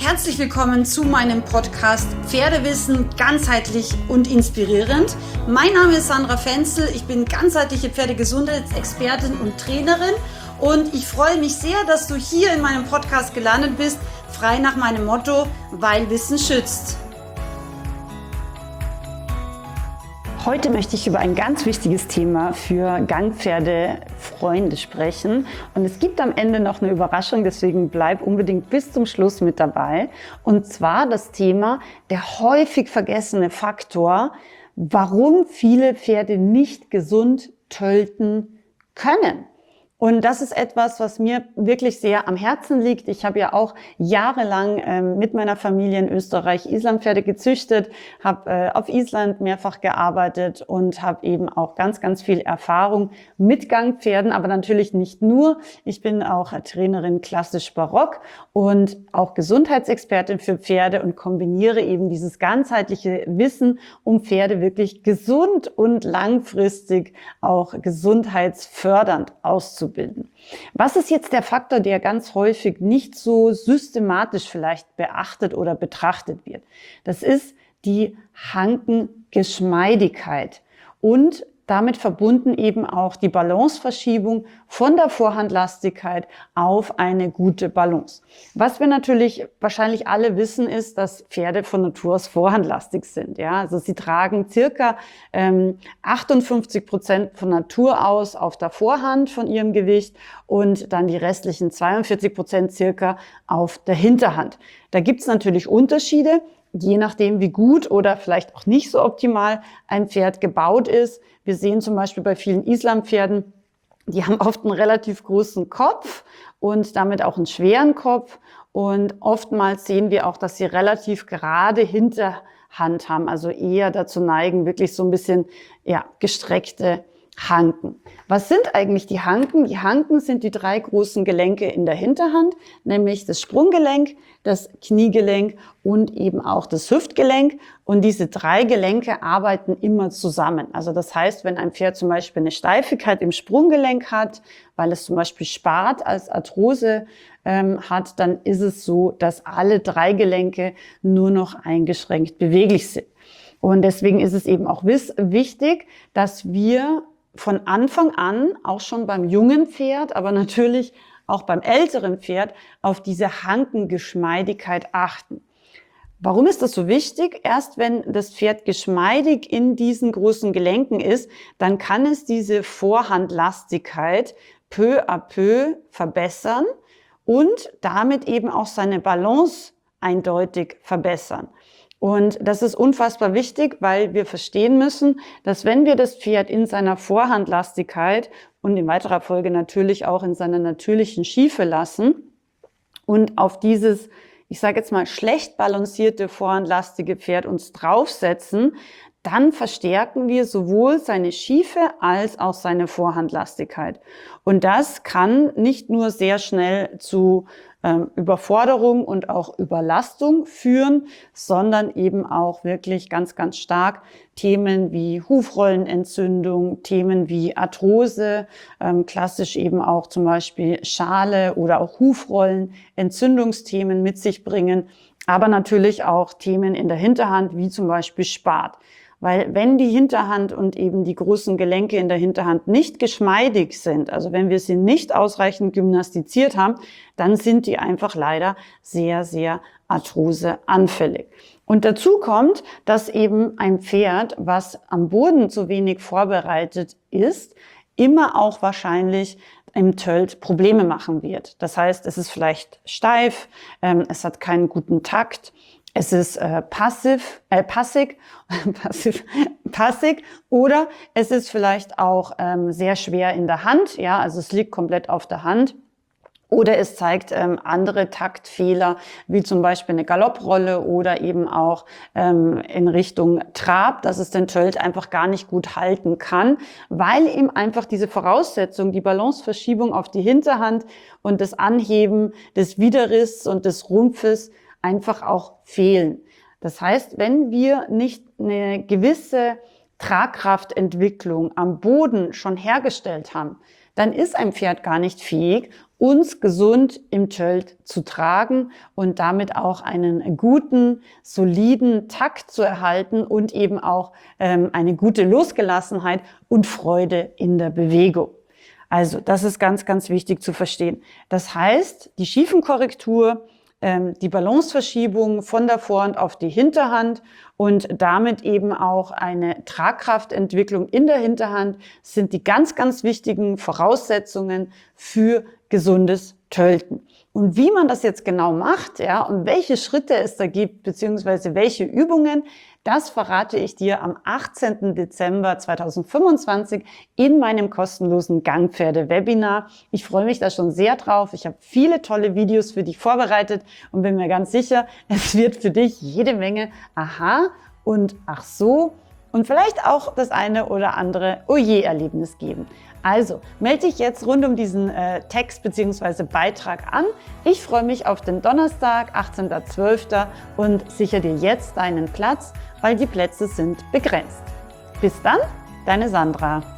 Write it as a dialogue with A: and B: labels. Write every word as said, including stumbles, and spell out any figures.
A: Herzlich willkommen zu meinem Podcast Pferdewissen ganzheitlich und inspirierend. Mein Name ist Sandra Fenzel, ich bin ganzheitliche Pferdegesundheitsexpertin und Trainerin und ich freue mich sehr, dass du hier in meinem Podcast gelandet bist, frei nach meinem Motto, weil Wissen schützt. Heute möchte ich über ein ganz wichtiges Thema für Gangpferdefreunde sprechen. Und es gibt am Ende noch eine Überraschung, deswegen bleib unbedingt bis zum Schluss mit dabei. Und zwar das Thema, der häufig vergessene Faktor, warum viele Pferde nicht gesund tölten können. Und das ist etwas, was mir wirklich sehr am Herzen liegt. Ich habe ja auch jahrelang ähm, mit meiner Familie in Österreich Islandpferde gezüchtet, habe äh, auf Island mehrfach gearbeitet und habe eben auch ganz, ganz viel Erfahrung mit Gangpferden, aber natürlich nicht nur. Ich bin auch Trainerin klassisch Barock und auch Gesundheitsexpertin für Pferde und kombiniere eben dieses ganzheitliche Wissen, um Pferde wirklich gesund und langfristig auch gesundheitsfördernd auszubilden. Bilden. Was ist jetzt der Faktor, der ganz häufig nicht so systematisch vielleicht beachtet oder betrachtet wird? Das ist die Hankengeschmeidigkeit und damit verbunden eben auch die Balanceverschiebung von der Vorhandlastigkeit auf eine gute Balance. Was wir natürlich wahrscheinlich alle wissen, ist, dass Pferde von Natur aus vorhandlastig sind. Ja, also sie tragen circa ähm, achtundfünfzig Prozent von Natur aus auf der Vorhand von ihrem Gewicht und dann die restlichen zweiundvierzig Prozent circa auf der Hinterhand. Da gibt es natürlich Unterschiede, je nachdem, wie gut oder vielleicht auch nicht so optimal ein Pferd gebaut ist. Wir sehen zum Beispiel bei vielen Islandpferden, die haben oft einen relativ großen Kopf und damit auch einen schweren Kopf. Und oftmals sehen wir auch, dass sie relativ gerade Hinterhand haben, also eher dazu neigen, wirklich so ein bisschen ja, gestreckte Hanken. Was sind eigentlich die Hanken? Die Hanken sind die drei großen Gelenke in der Hinterhand, nämlich das Sprunggelenk, das Kniegelenk und eben auch das Hüftgelenk. Und diese drei Gelenke arbeiten immer zusammen. Also das heißt, wenn ein Pferd zum Beispiel eine Steifigkeit im Sprunggelenk hat, weil es zum Beispiel Spat als Arthrose ähm, hat, dann ist es so, dass alle drei Gelenke nur noch eingeschränkt beweglich sind. Und deswegen ist es eben auch wichtig, dass wir von Anfang an, auch schon beim jungen Pferd, aber natürlich auch beim älteren Pferd, auf diese Hankengeschmeidigkeit achten. Warum ist das so wichtig? Erst wenn das Pferd geschmeidig in diesen großen Gelenken ist, dann kann es diese Vorhandlastigkeit peu à peu verbessern und damit eben auch seine Balance eindeutig verbessern. Und das ist unfassbar wichtig, weil wir verstehen müssen, dass wenn wir das Pferd in seiner Vorhandlastigkeit und in weiterer Folge natürlich auch in seiner natürlichen Schiefe lassen und auf dieses, ich sage jetzt mal, schlecht balancierte vorhandlastige Pferd uns draufsetzen, dann verstärken wir sowohl seine Schiefe als auch seine Vorhandlastigkeit. Und das kann nicht nur sehr schnell zu ähm, Überforderung und auch Überlastung führen, sondern eben auch wirklich ganz, ganz stark Themen wie Hufrollenentzündung, Themen wie Arthrose, ähm, klassisch eben auch zum Beispiel Schale oder auch Hufrollenentzündungsthemen mit sich bringen, aber natürlich auch Themen in der Hinterhand wie zum Beispiel Spat. Weil wenn die Hinterhand und eben die großen Gelenke in der Hinterhand nicht geschmeidig sind, also wenn wir sie nicht ausreichend gymnastiziert haben, dann sind die einfach leider sehr, sehr arthroseanfällig. Und dazu kommt, dass eben ein Pferd, was am Boden zu wenig vorbereitet ist, immer auch wahrscheinlich im Tölt Probleme machen wird. Das heißt, es ist vielleicht steif, ähm, es hat keinen guten Takt. Es ist äh, passiv, äh, passig, passiv, passig oder es ist vielleicht auch ähm, sehr schwer in der Hand, ja, also es liegt komplett auf der Hand. Oder es zeigt ähm, andere Taktfehler, wie zum Beispiel eine Galopprolle oder eben auch ähm, in Richtung Trab, dass es den Tölt einfach gar nicht gut halten kann, weil ihm einfach diese Voraussetzung, die Balanceverschiebung auf die Hinterhand und das Anheben des Widerriss und des Rumpfes einfach auch fehlen. Das heißt, wenn wir nicht eine gewisse Tragkraftentwicklung am Boden schon hergestellt haben, dann ist ein Pferd gar nicht fähig, uns gesund im Tölt zu tragen und damit auch einen guten, soliden Takt zu erhalten und eben auch ähm, eine gute Losgelassenheit und Freude in der Bewegung. Also das ist ganz, ganz wichtig zu verstehen. Das heißt, die Schiefenkorrektur, ähm, die Balanceverschiebung von der Vorhand auf die Hinterhand und damit eben auch eine Tragkraftentwicklung in der Hinterhand sind die ganz, ganz wichtigen Voraussetzungen für gesundes Tölten. Und wie man das jetzt genau macht, ja, und welche Schritte es da gibt, beziehungsweise welche Übungen, das verrate ich dir am achtzehnten Dezember zweitausendfünfundzwanzig in meinem kostenlosen Gangpferde-Webinar. Ich freue mich da schon sehr drauf. Ich habe viele tolle Videos für dich vorbereitet und bin mir ganz sicher, es wird für dich jede Menge Aha und Ach so und vielleicht auch das eine oder andere Oje-Erlebnis geben. Also, melde dich jetzt rund um diesen äh, Text bzw. Beitrag an. Ich freue mich auf den Donnerstag, achtzehnten zwölften und sichere dir jetzt deinen Platz, weil die Plätze sind begrenzt. Bis dann, deine Sandra.